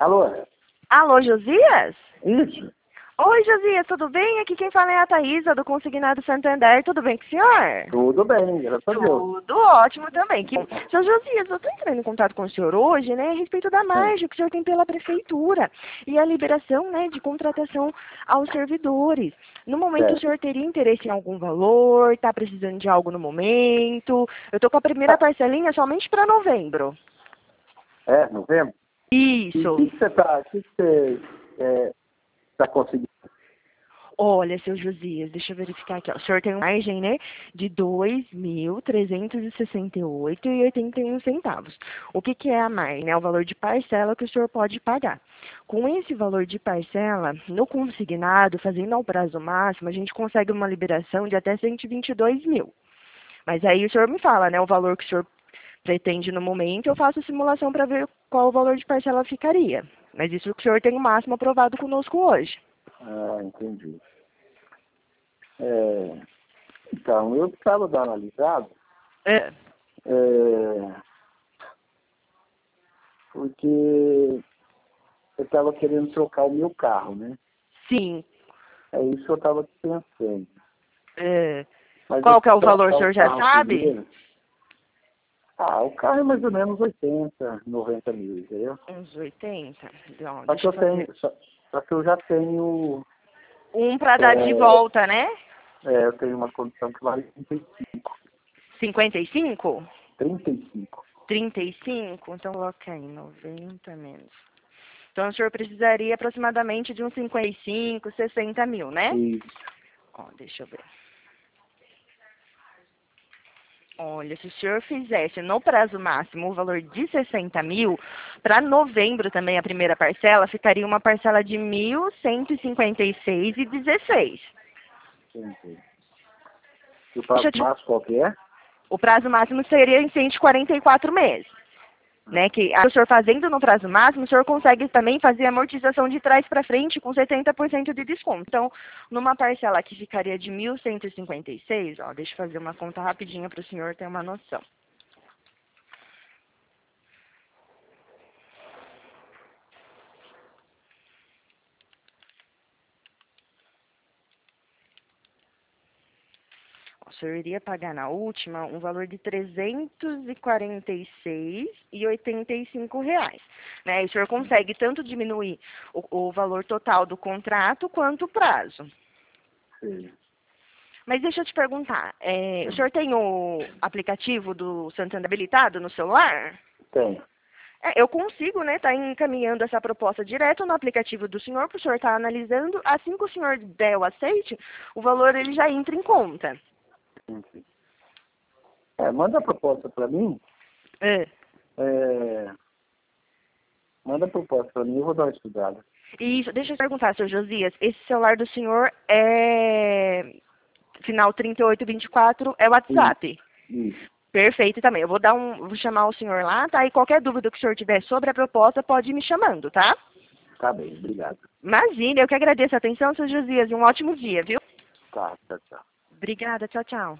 Alô? Alô, Josias? Isso? Oi, Josias, tudo bem? Aqui quem fala é a Thaísa, do Consignado Santander. Tudo bem com o senhor? Tudo bem, graças a Deus. Tudo ótimo também. Seu Josias, eu estou entrando em contato com o senhor hoje, né, a respeito da margem que o senhor tem pela prefeitura e a liberação, né, de contratação aos servidores. No momento, o senhor teria interesse em algum valor? Está precisando de algo no momento? Eu estou com a primeira parcelinha somente para novembro. É, novembro? Isso. E o que você está conseguindo? Olha, seu Josias, deixa eu verificar aqui. Ó. O senhor tem uma margem, né, de R$ 2.368,81. O que é a margem? É o valor de parcela que o senhor pode pagar. Com esse valor de parcela, no consignado, fazendo ao prazo máximo, a gente consegue uma liberação de até 122 mil. Mas aí o senhor me fala, né, o valor que o senhor pretende no momento, eu faço a simulação para ver qual o valor de parcela ficaria. Mas isso que o senhor tem o máximo aprovado conosco hoje. Ah, entendi. Então, eu estava dando uma analisada, porque eu estava querendo trocar o meu carro, né? Sim. É isso que eu estava pensando. Mas Qual que é o valor, o senhor já sabe? Primeiro, o carro é mais ou menos 80, 90 mil, entendeu? Uns 80? Não, Só que eu já tenho... Um para dar de volta, né? eu tenho uma condição que vale 35. 55? 35. 35? Então coloca aí, 90 menos. Então o senhor precisaria aproximadamente de uns 55, 60 mil, né? Isso. Ó, deixa eu ver. Olha, se o senhor fizesse no prazo máximo o valor de 60 mil, para novembro também a primeira parcela, ficaria uma parcela de 1.156,16. Entendi. E o prazo máximo qual que é? O prazo máximo seria em 144 meses. Né, que o senhor fazendo no prazo máximo, o senhor consegue também fazer amortização de trás para frente com 70% de desconto. Então, numa parcela que ficaria de 1.156, ó, deixa eu fazer uma conta rapidinha para o senhor ter uma noção. O senhor iria pagar na última um valor de R$ 346,85. Né? E o senhor consegue tanto diminuir o valor total do contrato quanto o prazo. Sim. Mas deixa eu te perguntar, o senhor tem o aplicativo do Santander habilitado no celular? Tem. Eu consigo, né, tá encaminhando essa proposta direto no aplicativo do senhor, para o senhor estar analisando. Assim que o senhor der o aceite, o valor ele já entra em conta. Manda a proposta para mim. Manda a proposta para mim, eu vou dar uma estudada. Isso, deixa eu perguntar, seu Josias, esse celular do senhor é final 3824, é WhatsApp? Isso. Perfeito também. Eu vou chamar o senhor lá, tá? E qualquer dúvida que o senhor tiver sobre a proposta, pode ir me chamando, tá? Tá bem, obrigado. Imagina, eu que agradeço a atenção, seu Josias, e um ótimo dia, viu? Tá, tchau. Obrigada, tchau, tchau.